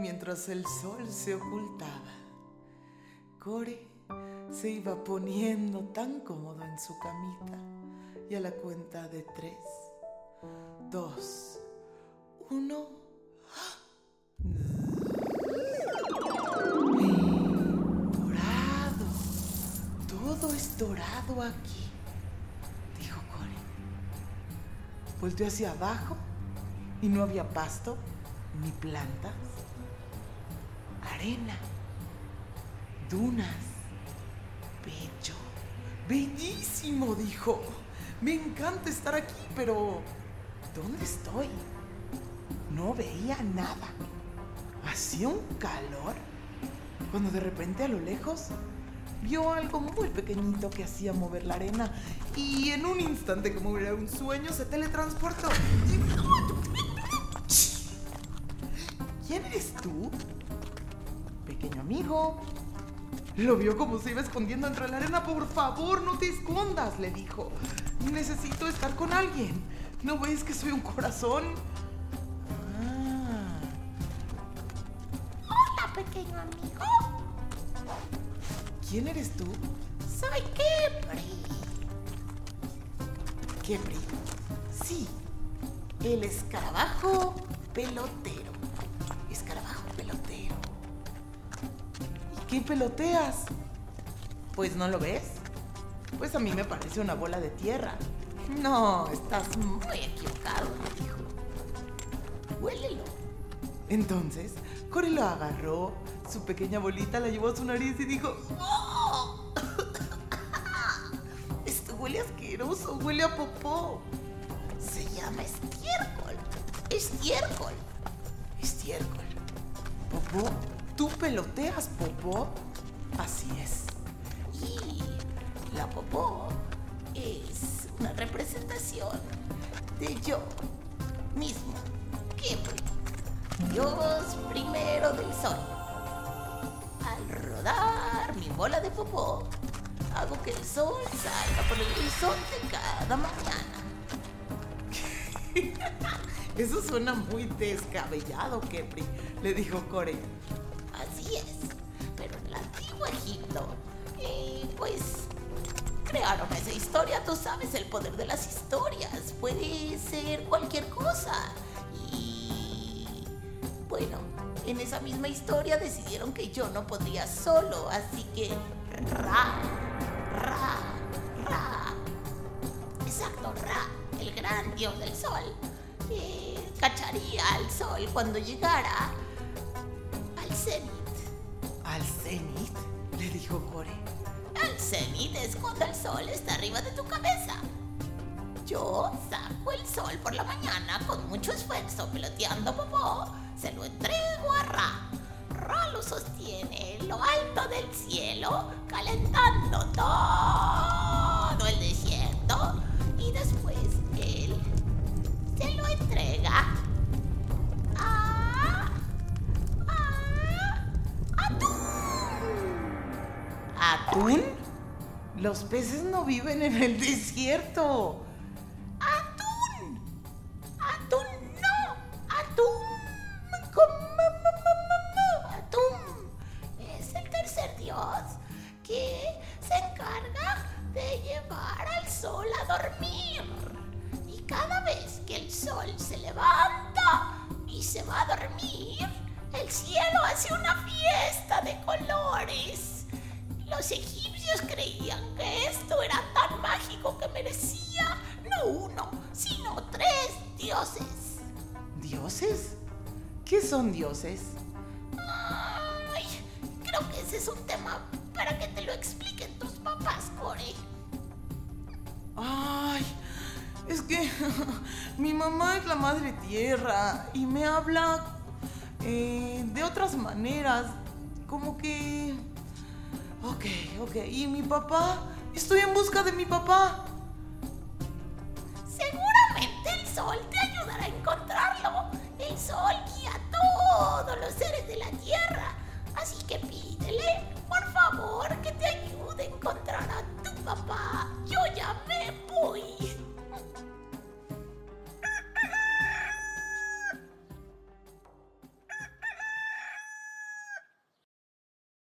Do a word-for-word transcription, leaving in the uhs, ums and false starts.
mientras el sol se ocultaba. Core se iba poniendo tan cómodo en su camita y a la cuenta de tres, dos, uno... ¡Dorado! Todo es dorado aquí, dijo Core. Volteó hacia abajo y no había pasto ni plantas. Arena, dunas, bello, bellísimo, dijo. Me encanta estar aquí, pero ¿dónde estoy? No veía nada. Hacía un calor cuando de repente a lo lejos vio algo muy pequeñito que hacía mover la arena y en un instante, como era un sueño, se teletransportó. ¿Quién eres tú? Pequeño amigo. Lo vio como se iba escondiendo entre la arena. Por favor, no te escondas, le dijo. Necesito estar con alguien. ¿No ves que soy un corazón? Ah. Hola, pequeño amigo. ¿Quién eres tú? Soy Kepri. Kepri. Sí, el escarabajo pelotero. Escarabajo pelotero. ¿Y qué peloteas? Pues, ¿no lo ves? Pues a mí me parece una bola de tierra. No, estás muy equivocado, me dijo. Huélelo. Entonces, Core lo agarró, su pequeña bolita la llevó a su nariz y dijo: ¡Oh! Esto huele asqueroso, huele a popó. Se llama estiércol. Estiércol. Estiércol. ¿Popó? ¿Tú peloteas popó? Así es. Y la popó es una representación de yo mismo, Kepri, Dios primero del sol. Al rodar mi bola de popó, hago que el sol salga por el horizonte cada mañana. Eso suena muy descabellado, Kepri, le dijo Core. Así es, pero en el antiguo Egipto, eh, pues crearon esa historia. Tú sabes el poder de las historias, puede ser cualquier cosa. Y bueno, en esa misma historia decidieron que yo no podría solo, así que Ra, Ra, Ra, exacto, Ra, el gran dios del sol, eh, cacharía al sol cuando llegara al cenit. ¿Al cenit? Le dijo Core. El cenit es cuando el sol está arriba de tu cabeza. Yo saco el sol por la mañana con mucho esfuerzo, peloteando popó, se lo entrego a Ra. Ra lo sostiene en lo alto del cielo, calentando todo el desierto, y después él se lo entrega a... a... Atún. ¿Atún? Los peces no viven en el desierto. ¡Atún! ¡Atún no! ¡Atún! ¿Cómo? ¡Atún! Es el tercer dios que se encarga de llevar al sol a dormir. Y cada vez que el sol se levanta y se va a dormir, el cielo hace una fiesta de colores. Los egipcios creían que esto era tan mágico que merecía no uno, sino tres dioses. ¿Dioses? ¿Qué son dioses? Ay, creo que ese es un tema para que te lo expliquen tus papás, Core. Ay, es que mi mamá es la madre tierra y me habla eh, de otras maneras, como que... Ok, ok. ¿Y mi papá? Estoy en busca de mi papá. Seguramente el sol te ayudará a encontrarlo. El sol guía a todos los seres de la tierra. Así que pídele, por favor, que te ayude a encontrar a tu papá.